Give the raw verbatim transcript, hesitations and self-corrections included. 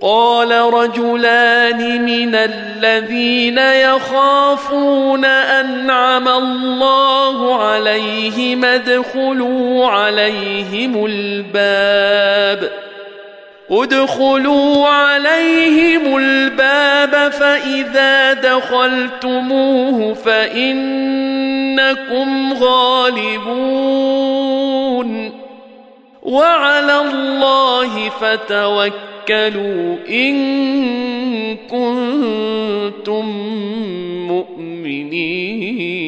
قال رجلان من الذين يخافون أنعم الله عليهم ادخلوا عليهم الباب ادخلوا عليهم الباب فإذا دخلتموه فإنكم غالبون وعلى الله فتوكلوا إن كنتم مؤمنين.